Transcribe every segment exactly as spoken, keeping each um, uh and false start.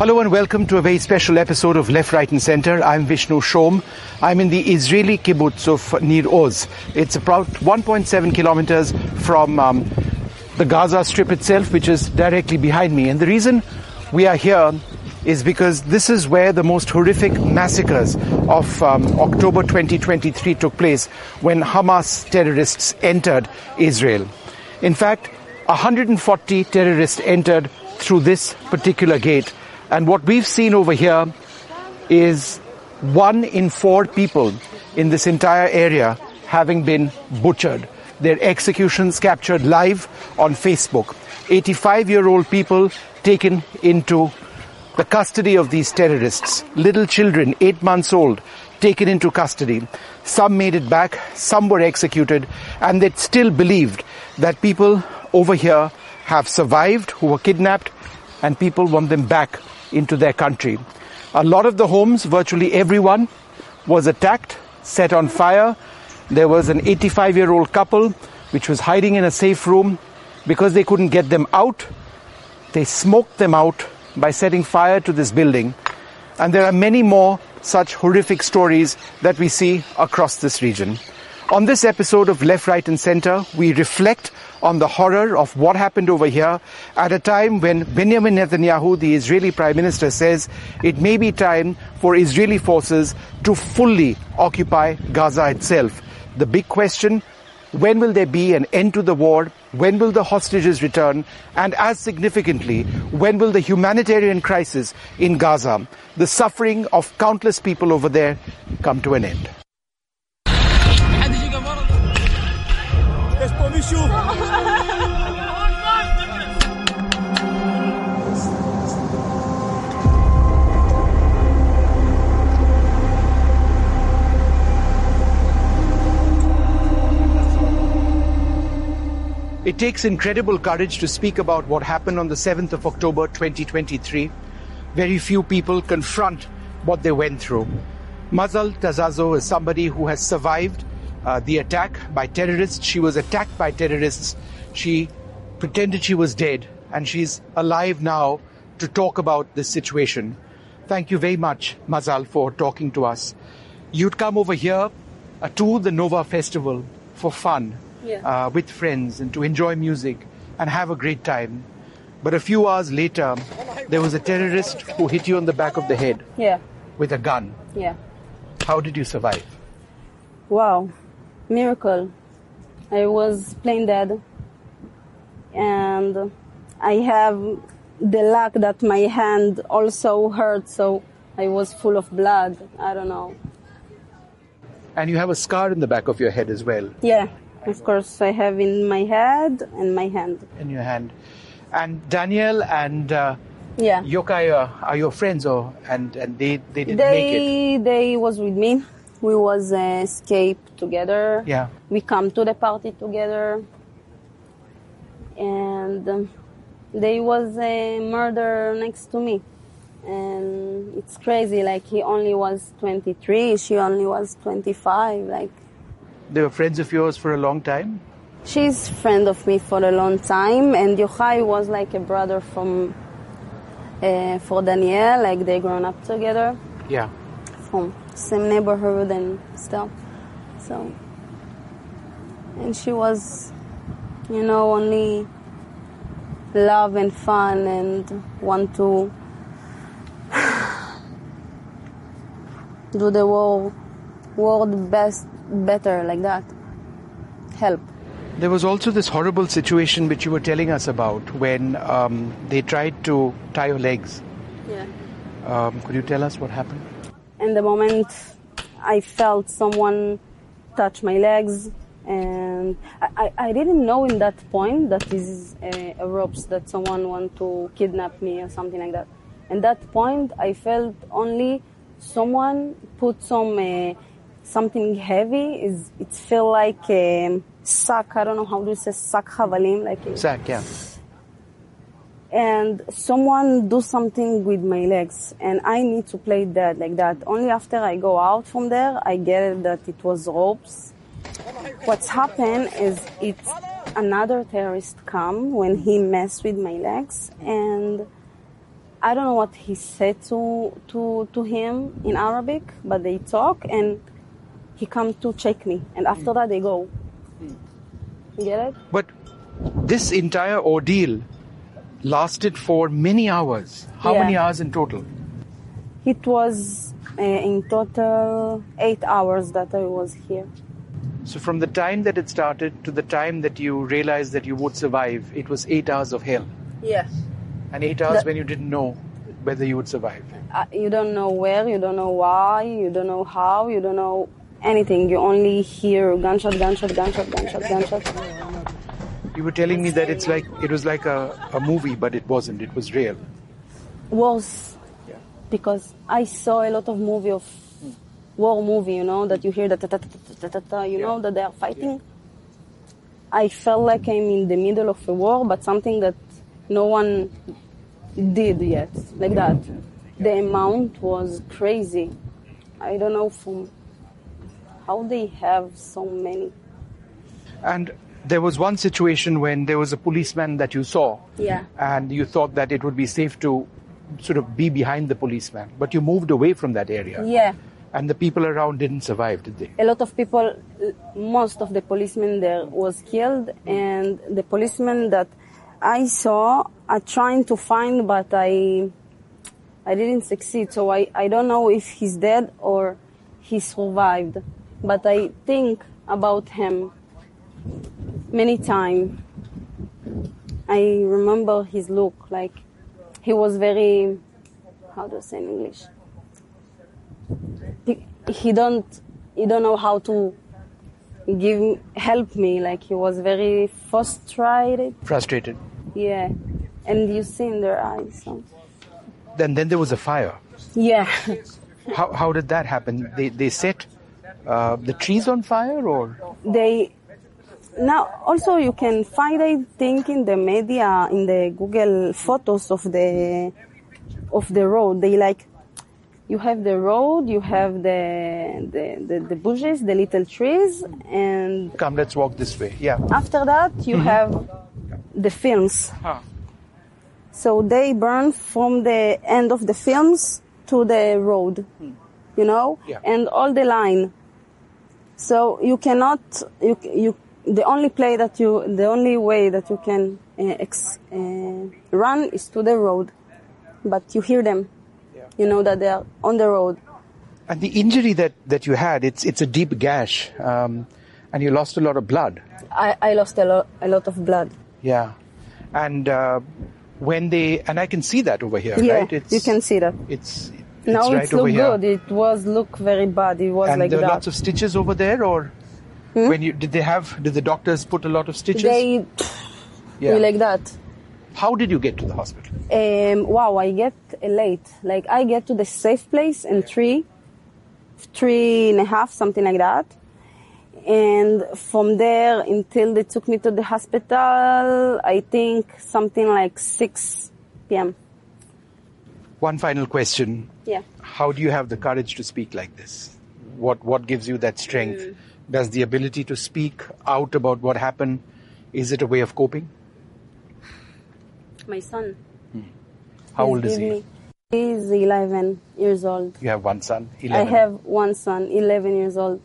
Hello and welcome to a very special episode of Left, Right and Center. I'm Vishnu Shom. I'm in the Israeli kibbutz of Nir Oz. It's about one point seven kilometers from um, the Gaza Strip itself, which is directly behind me. And the reason we are here is because this is where the most horrific massacres of um, October twenty twenty-three took place, when Hamas terrorists entered Israel. In fact, one hundred forty terrorists entered through this particular gate. And what we've seen over here is one in four people in this entire area having been butchered. Their executions captured live on Facebook. eighty-five-year-old people taken into the custody of these terrorists. Little children, eight months old, taken into custody. Some made it back, some were executed, and they still believed that people over here have survived who were kidnapped, and people want them back into their country. A lot of the homes, virtually everyone, was attacked, set on fire. There was an eighty-five-year-old couple which was hiding in a safe room. Because they couldn't get them out, they smoked them out by setting fire to this building. And there are many more such horrific stories that we see across this region. On this episode of Left, Right and Center, we reflect on the horror of what happened over here at a time when Benjamin Netanyahu, the Israeli Prime Minister, says it may be time for Israeli forces to fully occupy Gaza itself. The big question: when will there be an end to the war? When will the hostages return? And as significantly, when will the humanitarian crisis in Gaza, the suffering of countless people over there, come to an end? It takes incredible courage to speak about what happened on the seventh of October twenty twenty-three. Very few people confront what they went through. Mazal Tazazo is somebody who has survived uh, the attack by terrorists. She was attacked by terrorists. She pretended she was dead, and she's alive now to talk about this situation. Thank you very much, Mazal, for talking to us. You'd come over here uh, to the Nova Festival for fun. Yeah. Uh, with friends, and to enjoy music and have a great time. But a few hours later, there was a terrorist who hit you on the back of the head. Yeah. With a gun. Yeah. How did you survive? Wow. Miracle. I was plain dead. And I have the luck that my hand also hurt, so I was full of blood. I don't know. And you have a scar in the back of your head as well. Yeah. Of course, I have in my head and my hand. In your hand. And Daniel and uh, yeah. Yokai are, are your friends, or and, and they, they didn't they, make it? They was with me. We was uh, escape together. Yeah. We come to the party together. And um, there was a murder next to me. And it's crazy, like he only was twenty-three, she only was twenty-five, like. They were friends of yours for a long time? She's a friend of me for a long time, and Yochai was like a brother from uh, for Daniel, like they grown up together. Yeah. From same neighborhood and stuff. So, and she was, you know, only love and fun and want to do the war, world best. Better like that. Help. There was also this horrible situation which you were telling us about when um, they tried to tie your legs. Yeah. Um, could you tell us what happened? In the moment, I felt someone touch my legs, and I, I, I didn't know in that point that this is a, a ropes, that someone want to kidnap me or something like that. In that point, I felt only someone put some uh, something heavy. Is it feel like a sack? I don't know how to say sack havalim, like a sack, yeah. And someone do something with my legs, and I need to play dead like that. Only after I go out from there, I get it that it was ropes. What's happened is it's another terrorist come when he messed with my legs, and I don't know what he said to to to him in Arabic, but they talk and he come to check me, and after that they go. You get it? But this entire ordeal lasted for many hours. How Yeah. many hours in total? It was uh, in total eight hours that I was here. So from the time that it started to the time that you realized that you would survive, it was eight hours of hell. Yeah. And eight hours The- when you didn't know whether you would survive. Uh, you don't know where, you don't know why, you don't know how, you don't know anything. You only hear gunshot, gunshot, gunshot, gunshot, gunshot. You were telling me that it's like it was like a, a movie, but it wasn't. It was real. Worse, Yeah. because I saw a lot of movie of war movie, you know, that you hear that, ta- ta- ta- ta- ta- ta, you know, Yeah. that they are fighting. I felt like I'm in the middle of a war, but something that no one did yet, like that. The amount was crazy. I don't know from how they have so many. And there was one situation when there was a policeman that you saw. Yeah. And you thought that it would be safe to sort of be behind the policeman. But you moved away from that area. Yeah. And the people around didn't survive, did they? A lot of people, most of the policemen there was killed, and the policemen that I saw are trying to find, but I I didn't succeed. So I, I don't know if he's dead or he survived. But I think about him many times. I remember his look, like he was very, how do I say in English? He, he don't he don't know how to give help me. Like he was very frustrated. Frustrated. Yeah, and you see in their eyes. So. Then then there was a fire. Yeah. How how did that happen? They they set uh, the trees on fire, or They now also you can find, I think, in the media, in the Google photos of the of the road. They like you have the road, you have the the, the, the bushes, the little trees, and come, let's walk this way. Yeah. after that you have the films. Huh. So they burn from the end of the films to the road, you know, Yeah. and all the line. So you cannot, you, you, the only play that you, the only way that you can uh, ex, uh, run is to the road, but you hear them, Yeah. you know that they are on the road. And the injury that, that you had, it's it's a deep gash, um, and you lost a lot of blood. I, I lost a lot, a lot of blood. Yeah. And uh, when they, and I can see that over here, Yeah, right? It's, you can see that. It's, it's Now right it's over look here. good. It was look very bad. It was And like there were that. lots of stitches over there, or when you did they have? Did the doctors put a lot of stitches? They, Yeah. like that. How did you get to the hospital? Um, wow, I get late. Like I get to the safe place in three, three and a half, something like that. And from there until they took me to the hospital, I think something like six p.m. One final question. Yeah. How do you have the courage to speak like this? What what gives you that strength? Mm. Does the ability to speak out about what happened, is it a way of coping? My son. How he's old is give he? me- He's eleven years old. You have one son, I eleven. have one son, eleven years old.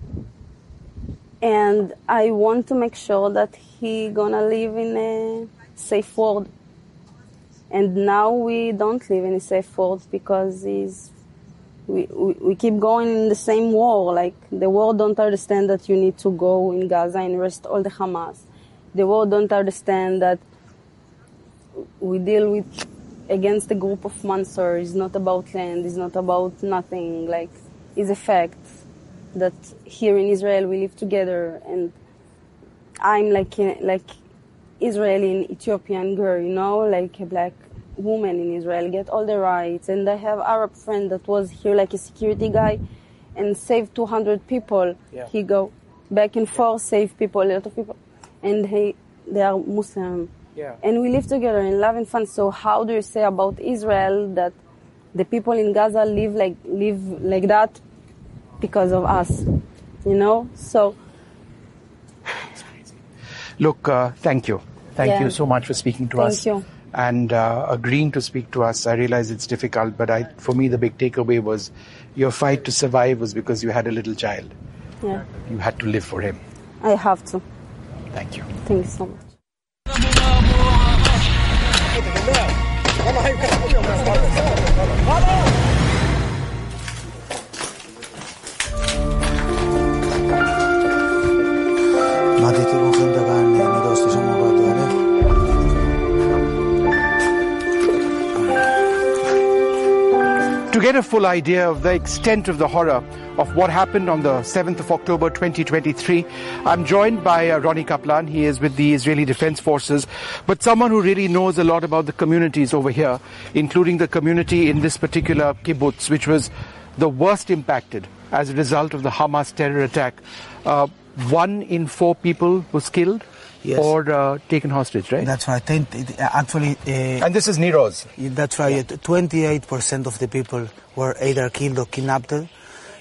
And I want to make sure that he gonna live in a safe world. And now we don't live in a safe world because he's, we, we, we keep going in the same war. Like the world don't understand that you need to go in Gaza and arrest all the Hamas. The world don't understand that we deal with against a group of monsters. It's not about land. It's not about nothing. Like it's a fact that here in Israel we live together, and I'm like a, like Israeli and Ethiopian girl, you know, like a black woman in Israel, get all the rights. And I have Arab friend that was here like a security guy and saved two hundred people. Yeah. He go back and forth, save people, a lot of people, and he they are Muslim. Yeah. And we live together in love and fun. So how do you say about Israel that the people in Gaza live like live like that because of us? You know? So Look, uh, thank you. Thank Yeah. you so much for speaking to Thank us. you. and uh, agreeing to speak to us. I realize it's difficult, but I, for me, the big takeaway was your fight to survive was because you had a little child. Yeah. You had to live for him. I have to. Thank you. Thank you so much. To get a full idea of the extent of the horror of what happened on the seventh of October twenty twenty-three, I'm joined by uh, Ronnie Kaplan. He is with the Israeli Defense Forces, but someone who really knows a lot about the communities over here, including the community in this particular kibbutz, which was the worst impacted as a result of the Hamas terror attack. Uh, one in four people was killed. Yes. Or uh, taken hostage, right? That's right. Actually, uh, and this is Nir Oz. That's right. twenty-eight percent of the people were either killed or kidnapped. Uh,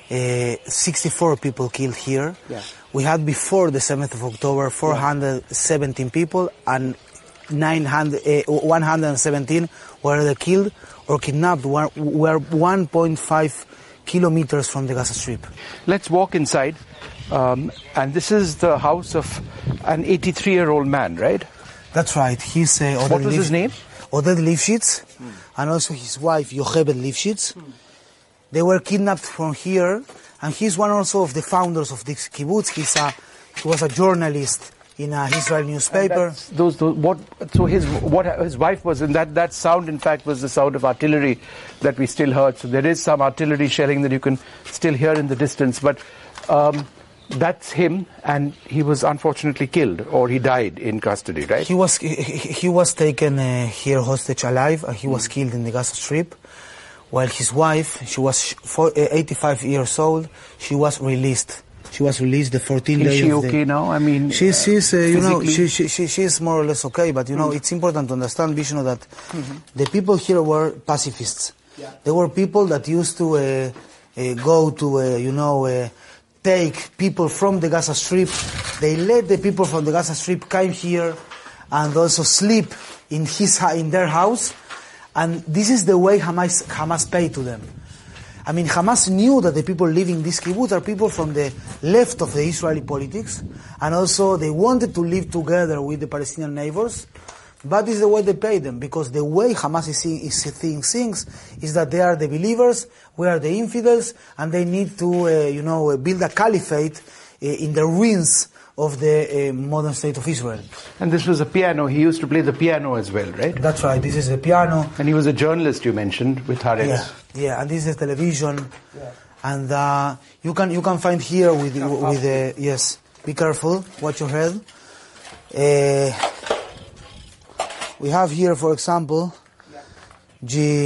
sixty-four people killed here. Yeah. We had before the seventh of October four hundred seventeen people, and nine hundred, uh, one hundred seventeen were either killed or kidnapped. We're, we're one point five kilometers from the Gaza Strip. Let's walk inside. Um, and this is the house of an eighty-three-year-old man, right? That's right. He's uh, Oded What was his name? Oded Lifshitz, hmm. and also his wife Yochebed Lifshitz. Hmm. They were kidnapped from here, and he's one also of the founders of this kibbutz. He's a, he was a journalist in a Israeli newspaper. Those, those, what? So his what his wife was, and that that sound, in fact, was the sound of artillery that we still heard. So there is some artillery shelling that you can still hear in the distance, but. Um, That's him, and he was unfortunately killed, or he died in custody, right? He was he, he was taken uh, here hostage alive, and he was mm. killed in the Gaza Strip. While his wife, she was eighty-five years old, she was released. She was released the fourteenth day. Is she of okay the, now? I mean, she's she's uh, you know she she she she's more or less okay. But you know, mm. it's important to understand, Vishnu, that mm-hmm. the people here were pacifists. Yeah. They were people that used to uh, uh, go to uh, you know. Uh, take people from the Gaza Strip. They let the people from the Gaza Strip come here and also sleep in his in their house. And this is the way Hamas, Hamas paid to them. I mean, Hamas knew that the people living in this kibbutz are people from the left of the Israeli politics, and also they wanted to live together with the Palestinian neighbors. But this is the way they pay them, because the way Hamas is seeing, is seeing things is that they are the believers, we are the infidels, and they need to, uh, you know, build a caliphate uh, in the ruins of the uh, modern state of Israel. And this was a piano. He used to play the piano as well, right? That's right. This is the piano. And he was a journalist, you mentioned, with Haaretz. Yeah, yeah. And this is television. Yeah. And uh, you can you can find here with with uh, yes. Be careful. Watch your head. Uh, We have here, for example, the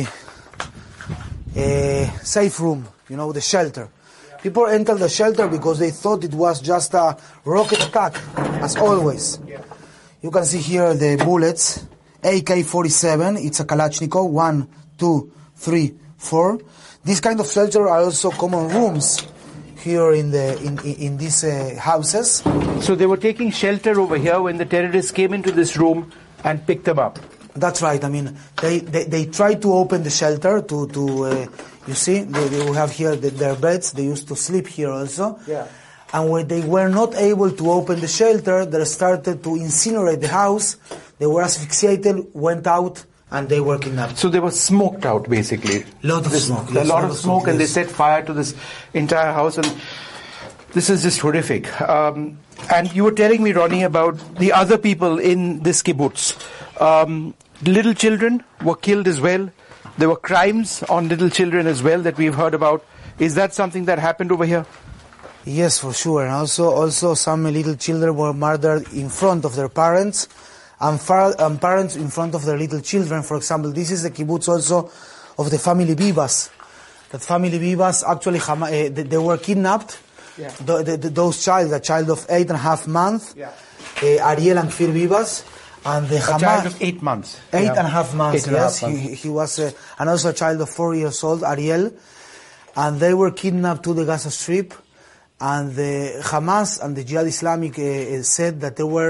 uh, safe room, you know, the shelter. Yeah. People entered the shelter because they thought it was just a rocket attack, as always. Yeah. You can see here the bullets, A K forty-seven, it's a Kalashnikov, one, two, three, four. These kind of shelter are also common rooms here in the in in, in these uh, houses. So they were taking shelter over here when the terrorists came into this room and picked them up. That's right. I mean, they, they, they tried to open the shelter to, to uh, you see, they, they have here the, their beds. They used to sleep here also. Yeah. And when they were not able to open the shelter, they started to incinerate the house. They were asphyxiated, went out, and they were kidnapped. So they were smoked out, basically. A lot of this, smoke. A yes, lot of smoke, smoke and yes. They set fire to this entire house. And this is just horrific. Um, and you were telling me, Ronnie, about the other people in this kibbutz. Um, little children were killed as well. There were crimes on little children as well that we've heard about. Is that something that happened over here? Yes, for sure. And also, also some little children were murdered in front of their parents, and, far, and parents in front of their little children. For example, this is the kibbutz also of the family Bibas. That family Bibas actually, uh, they, they were kidnapped. Yeah. The, the, the, those child, a child of eight and a half months, yeah. uh, Ariel and Kfir Bibas. And the a Hamas, child of eight months. Eight yeah. and a half months, eight yes. Half months. He, he was, uh, and also a child of four years old, Ariel. And they were kidnapped to the Gaza Strip. And the Hamas and the Jihad Islamic uh, said that they were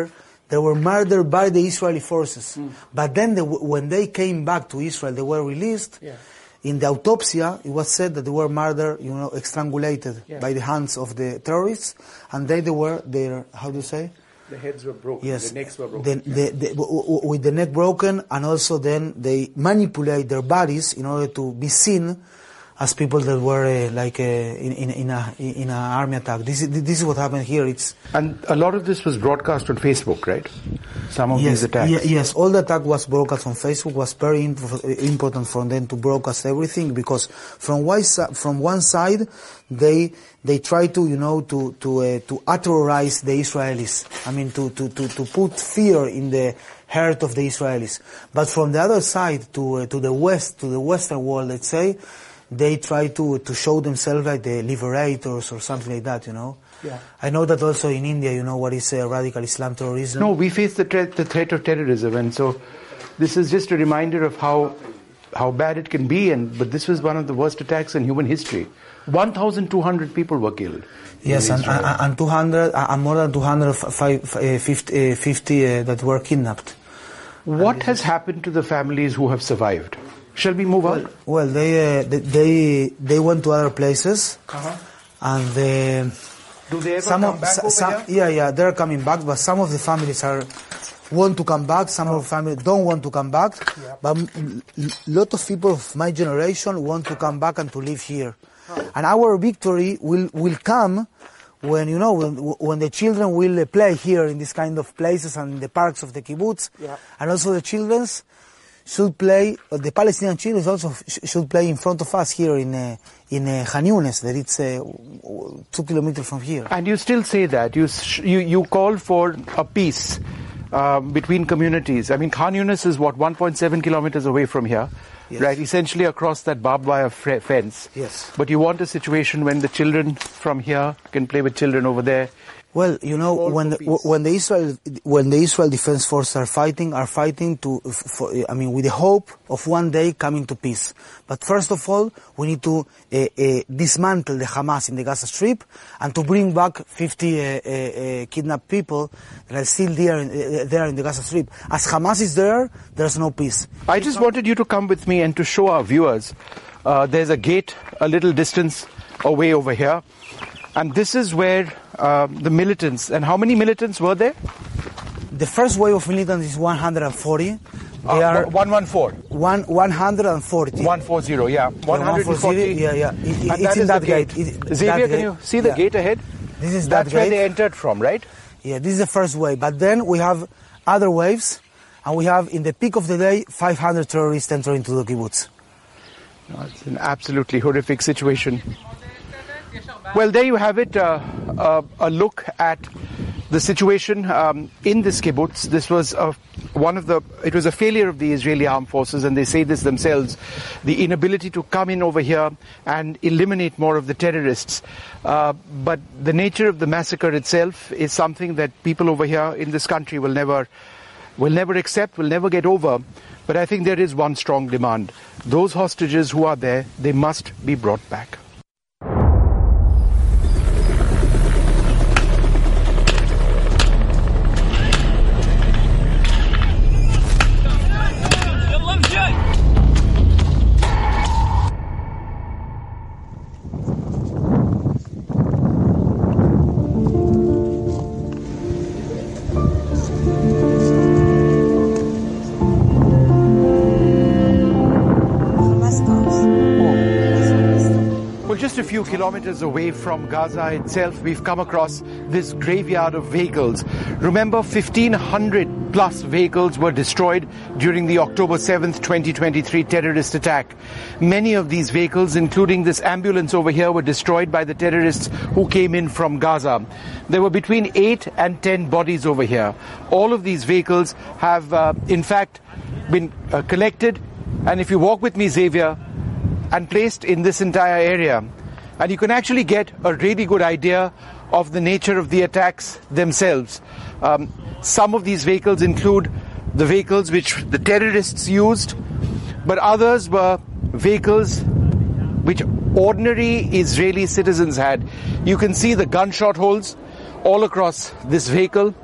They were murdered by the Israeli forces. Mm. But then they, when they came back to Israel, they were released. Yeah. In the autopsy, it was said that they were murdered, you know, strangulated yeah. by the hands of the terrorists, and they, they were, their, how do you say? The heads were broken, yes. the necks were broken. The, the, the, with the neck broken, and also then they manipulate their bodies in order to be seen as people that were uh, like uh, in, in, in a in an army attack. This is this is what happened here. It's and a lot of this was broadcast on Facebook, right? Some of yes, these attacks. Y- yes, all the attack was broadcast on Facebook. Was very imp- important for them to broadcast everything, because from one side, from one side, they they try to you know to to uh, to terrorize the Israelis. I mean to, to to to put fear in the heart of the Israelis. But from the other side, to uh, to the west, to the Western world, let's say, they try to, to show themselves like the liberators or something like that, you know. Yeah. I know that also in India, you know, what is uh, radical Islam terrorism. No, we face the, tre- the threat of terrorism, and so this is just a reminder of how how bad it can be. And but this was one of the worst attacks in human history. one thousand two hundred people were killed. Yes, and, and, and two hundred, and more than two hundred fifty, fifty uh, that were kidnapped. What has happened to the families who have survived? Shall we move well, on? Well, they, uh, they they went to other places, uh-huh. and uh, do they ever some come of, back over some, here? Yeah, yeah, they're coming back, but some of the families are want to come back. Some oh. of the families don't want to come back. Yeah. But a lot of people of my generation want to come back and to live here. Oh. And our victory will will come when you know when, when the children will play here in this kind of places and in the parks of the kibbutz, yeah. and also the children's. Should play, uh, the Palestinian children also sh- should play in front of us here in uh, in uh, Khan Yunis, that it's uh, two kilometers from here. And you still say that you sh- you you call for a peace uh, between communities. I mean, Khan Yunis is what one point seven kilometers away from here, yes. right? Essentially across that barbed wire f- fence. Yes. But you want a situation when the children from here can play with children over there. Well, you know, All when the, when the Israel when the Israel Defense Forces are fighting, are fighting to, for, I mean, with the hope of one day coming to peace. But first of all, we need to uh, uh, dismantle the Hamas in the Gaza Strip and to bring back fifty uh, uh, uh, kidnapped people that are still there in, uh, there in the Gaza Strip. As Hamas is there, there's no peace. I just wanted you to come with me and to show our viewers. Uh, there's a gate a little distance away over here. And this is where uh, the militants, and how many militants were there? The first wave of militants is one hundred forty. They uh, are one one four. One, one hundred forty. one forty, yeah. one hundred forty. Yeah, yeah. It, it, it's in that gate. gate. It, Xavier, can you see the yeah. gate ahead? This is That's that where gate. they entered from, right? Yeah, this is the first wave. But then we have other waves, and we have, in the peak of the day, five hundred terrorists entering into the kibbutz. No, it's an absolutely horrific situation. Well, there you have it, uh, uh, a look at the situation um, in this kibbutz. This was a, one of the, it was a failure of the Israeli armed forces, and they say this themselves, the inability to come in over here and eliminate more of the terrorists. Uh, but the nature of the massacre itself is something that people over here in this country will never, will never accept, will never get over. But I think there is one strong demand. Those hostages who are there, they must be brought back. Just a few kilometers away from Gaza itself, we've come across this graveyard of vehicles. Remember, fifteen hundred plus vehicles were destroyed during the October seventh, twenty twenty-three terrorist attack. Many of these vehicles, including this ambulance over here, were destroyed by the terrorists who came in from Gaza. There were between eight and ten bodies over here. All of these vehicles have, uh, in fact, been uh, collected. And if you walk with me, Xavier, and placed in this entire area, and you can actually get a really good idea of the nature of the attacks themselves. Um, some of these vehicles include the vehicles which the terrorists used, but others were vehicles which ordinary Israeli citizens had. You can see the gunshot holes all across this vehicle,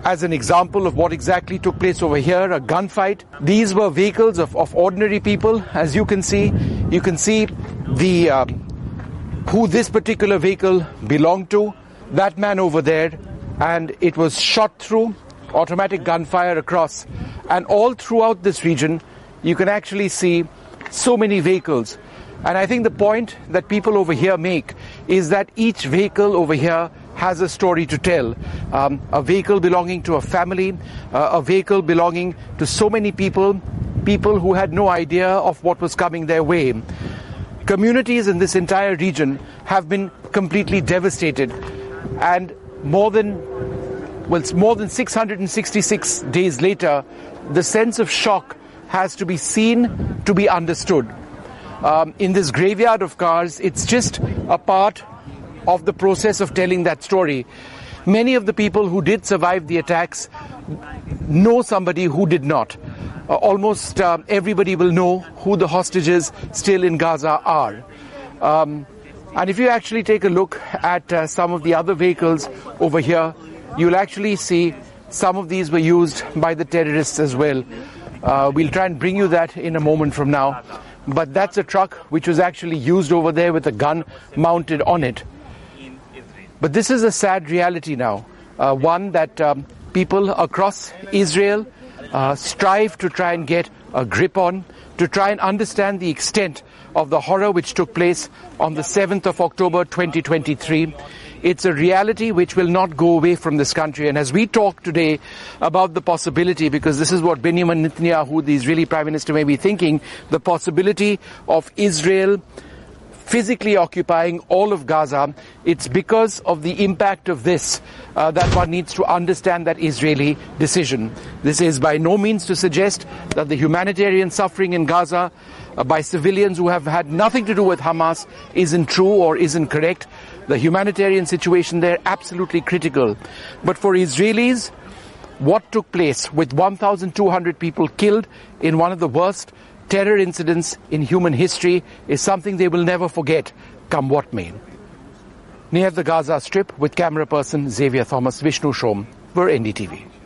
as an example of what exactly took place over here, a gunfight. These were vehicles of, of ordinary people. As you can see, you can see the uh, who this particular vehicle belonged to, that man over there, and it was shot through, automatic gunfire across. And all throughout this region, you can actually see so many vehicles. And I think the point that people over here make is that each vehicle over here has a story to tell. Um, a vehicle belonging to a family, uh, a vehicle belonging to so many people, people who had no idea of what was coming their way. Communities in this entire region have been completely devastated, and more than, well, more than six hundred sixty-six days later, the sense of shock has to be seen to be understood. Um, in this graveyard of cars, it's just a part of the process of telling that story. Many of the people who did survive the attacks know somebody who did not. Uh, almost uh, everybody will know who the hostages still in Gaza are. Um, and if you actually take a look at uh, some of the other vehicles over here, you'll actually see some of these were used by the terrorists as well. Uh, we'll try and bring you that in a moment from now. But that's a truck which was actually used over there with a gun mounted on it. But this is a sad reality now, uh, one that um, people across Israel uh, strive to try and get a grip on, to try and understand the extent of the horror which took place on the seventh of October twenty twenty-three. It's a reality which will not go away from this country. And as we talk today about the possibility, because this is what Benjamin Netanyahu, the Israeli Prime Minister, may be thinking, the possibility of Israel physically occupying all of Gaza, it's because of the impact of this uh, that one needs to understand that Israeli decision. This is by no means to suggest that the humanitarian suffering in Gaza uh, by civilians who have had nothing to do with Hamas isn't true or isn't correct. The humanitarian situation there absolutely critical. But for Israelis, what took place with one thousand two hundred people killed in one of the worst terror incidents in human history is something they will never forget, come what may. Near the Gaza Strip with camera person Xavier Thomas, Vishnu Shom for N D T V.